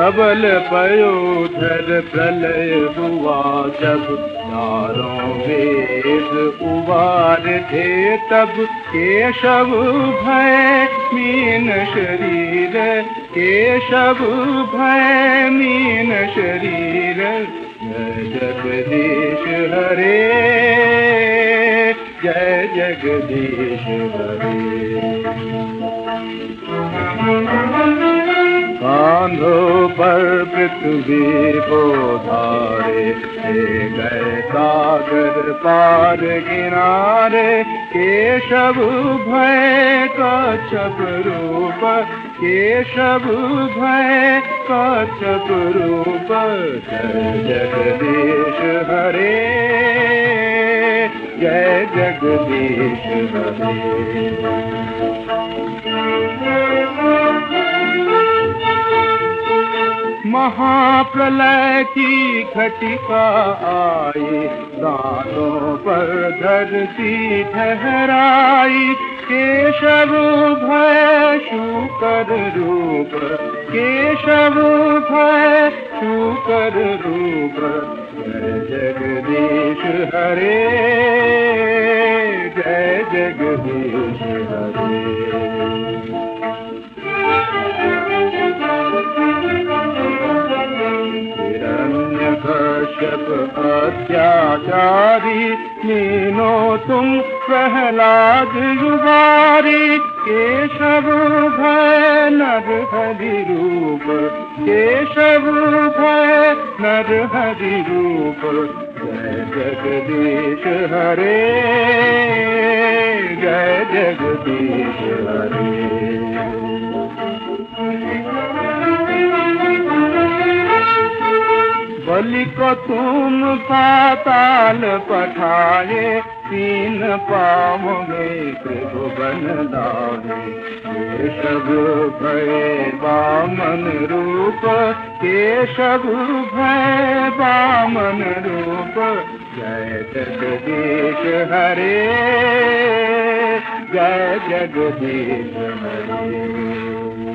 प्रबल पयोधर प्रलय हुआ जब चारों वेद उबार थे, तब केशव भय मीन शरीर, केशव भय मीन शरीर। जय जगदीश हरे, जय जगदीश हरे। कांधों पर पृथ्वी को धारे, ले गए सागर पार किनारे। केशव भय कच्छप रूप, केशव भय कच्छप रूप। जय जगदीश हरे, जय जगदीश हरे। महाप्रलय की घटिका आई, दानों पर धरती ठहराई। केशव भय शूकर रूप, केशव भय शूकर रूप। जय जगदीश हरे, जय जगदीश हरे। कश्यप अत्याचारी, मीनो तुम प्रहलाद युगारी। केशव भय नर हरि रूप, केशव भय नर हरि रूप। जय जगदीश हरे, जय जगदीश हरे। बलि को तुम पाताल पठाए, तीन पाँव में त्रिभुवन लाए। केशव भय वामन रूप, केशव भय वामन रूप। जय जगदीश हरे, जय जगदीश हरे।